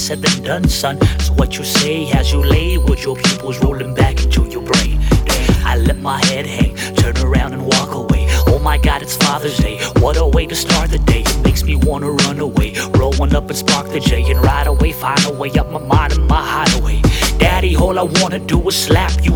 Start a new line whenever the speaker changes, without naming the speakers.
said than done, son. So what you say as you lay with your pupils rolling back into your brain. I let my head hang, turn around and walk away. Oh my God, it's Father's Day. What a way to start the day. It makes me wanna run away, roll one up and spark the J, and right away find a way up my mind and my hideaway. Daddy, all I wanna do is slap you